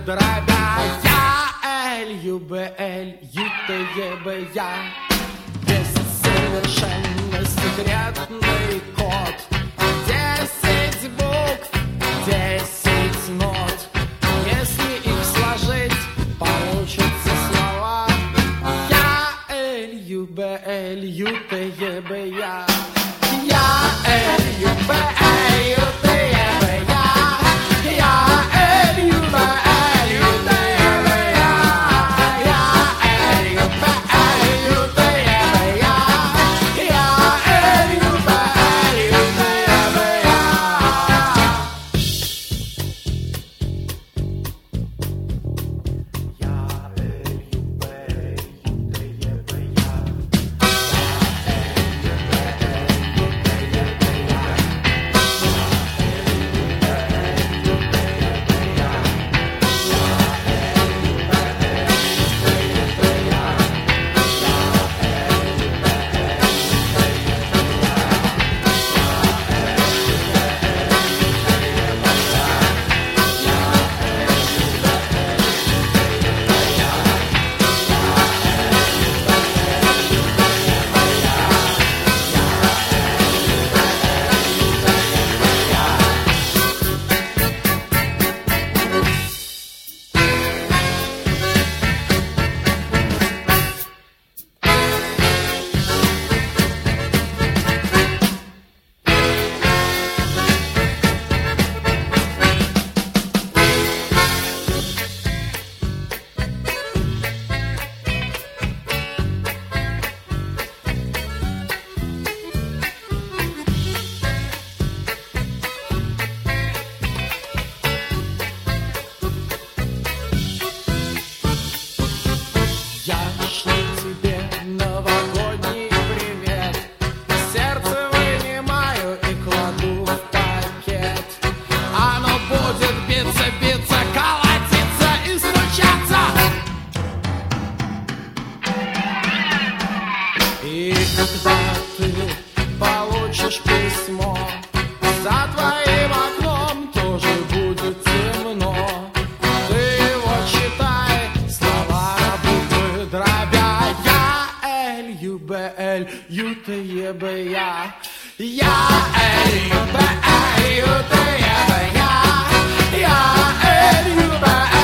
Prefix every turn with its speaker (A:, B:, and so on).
A: дробя. Я L-U-B-L-U-T-E-B-Я. Есть совершенно секретный код. 10 букв, 10 нот. Если их сложить, получатся слова. Я L-U-B-L-U-T-E-B-Я. Я L-U-B-L-U-T-E-B-Я. Я L-U-B-L-U-T-E-B-Я. Я L-U-B-L-U-T-E-B-Я. Я шлю тебе новогодний привет. Сердце вынимаю и кладу в пакет. Оно будет биться, биться, колотиться и стучаться. И когда ты получишь письмо, за твоим окном тоже будет темно. Ты его читай, слова буквы дробя. Я L-U-B-L-U-T-E-B-Я. Я L-U-B-L-U-T-E-B-Я. Я L-U-B-L-U-T-E-B-Я.